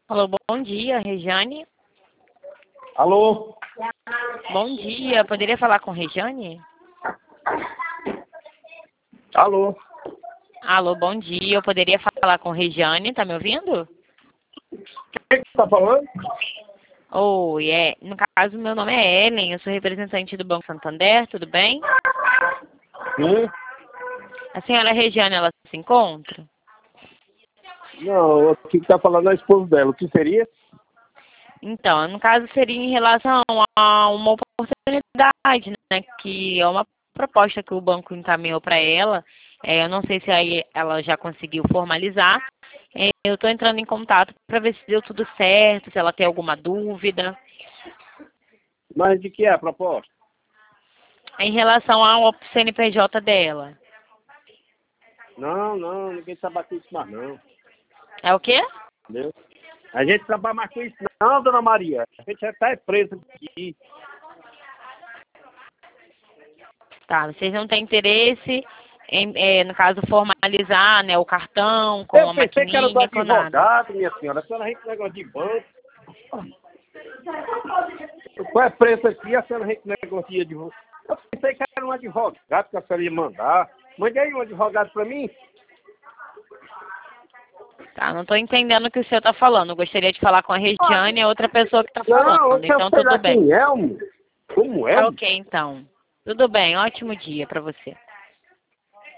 Alô, bom dia, Rejane. Alô? Bom dia, poderia falar com Rejane? Alô? Alô, bom dia, eu poderia falar com Rejane, tá me ouvindo? Quem que tá falando? Oi, no caso, meu nome é Ellen, eu sou representante do Banco Santander, tudo bem? Sim? A senhora Rejane, ela se encontra? Não, quem que tá falando é a esposa dela. O que seria? Então, no caso, seria em relação a uma oportunidade, né, que é uma proposta que o banco encaminhou para ela. Eu não sei se aí ela já conseguiu formalizar. Eu estou entrando em contato para ver se deu tudo certo, se ela tem alguma dúvida. Mas de que é a proposta? Em relação ao CNPJ dela. Não, ninguém trabalha com isso mais não. É o quê? Entendeu? A gente trabalha mais com isso não, dona Maria. A gente já tá presa aqui. Tá, vocês não têm interesse em, no caso, formalizar, né, o cartão com Eu a pensei que era do maquininha, com nada. advogado, minha senhora. A senhora vem com negócio de banco. Qual é o preço aqui? A senhora vem com negocia de banco. Eu pensei que era um advogado que a senhora ia mandar. Mande aí um advogado pra mim. Tá, não estou entendendo o que o senhor está falando. Eu gostaria de falar com a Regiane, é outra pessoa que está Não, falando. deixa eu Então, tudo pegar bem. quem é, como é? Ok, então. Tudo bem, ótimo dia para você.